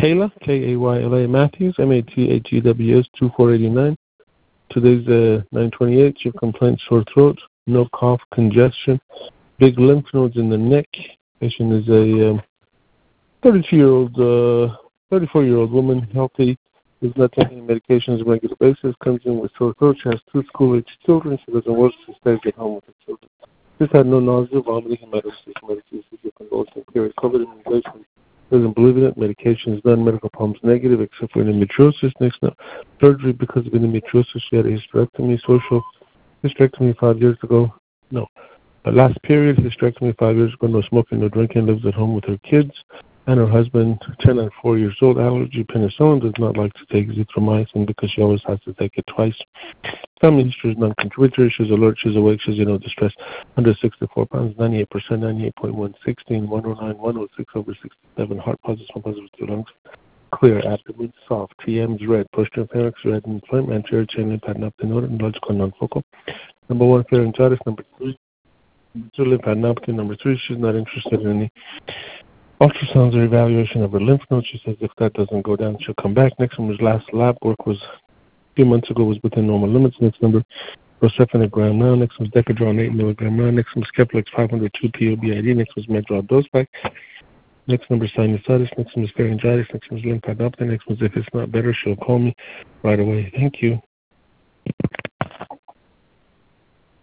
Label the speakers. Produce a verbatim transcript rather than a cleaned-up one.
Speaker 1: Kayla, K A Y L A Matthews, M A T H E W S two four eight nine. Today's uh, nine twenty-eight. Your complaint, sore throat, no cough, congestion, big lymph nodes in the neck. Patient is a um, thirty-two-year-old, uh, thirty-four-year-old woman, healthy, is not taking medications on a regular basis, comes in with sore throat. She has two school-age children. She doesn't work. She stays at home with her children. She's had no nausea, vomiting, hematosis, medications, convulsion, period, COVID immunization. Doesn't believe in it. Medication is done. Medical problems negative, except for endometriosis. Next, now, surgery because of endometriosis. She had a hysterectomy, social hysterectomy five years ago. No. Uh, last period, hysterectomy five years ago. No smoking, no drinking. Lives at home with her kids and her husband, ten and four years old. Allergy, penicillin. Does not like to take zithromycin because she always has to take it twice. Family history is non-contributory. She's alert. She's awake. She's in no distress. Under sixty-four pounds, ninety-eight percent, ninety-eight point one, sixteen, one oh nine, one oh six, over sixty-seven. Heart positive, one positive, two lungs. Clear abdomen, soft. T Ms red. Posterior pharynx red and inflamed. Anterior chain lymphadenopathy nodal, neurological non-focal. Number one, pharyngitis. Number three, number two, lymphadenopathy. Number three, she's not interested in any ultrasounds or evaluation of her lymph nodes. She says if that doesn't go down, she'll come back. Next one was last lab work was a few months ago, was within normal limits. Next number, Rocephin gram now. Next was Decadron eight milligram now. Next one was Keplex five hundred two P O B I D. Next was Medrol dose pack. Next number, sinusitis. Next one was pharyngitis. Next one was lymphadenopathy. Next one was if it's not better, she'll call me right away. Thank you.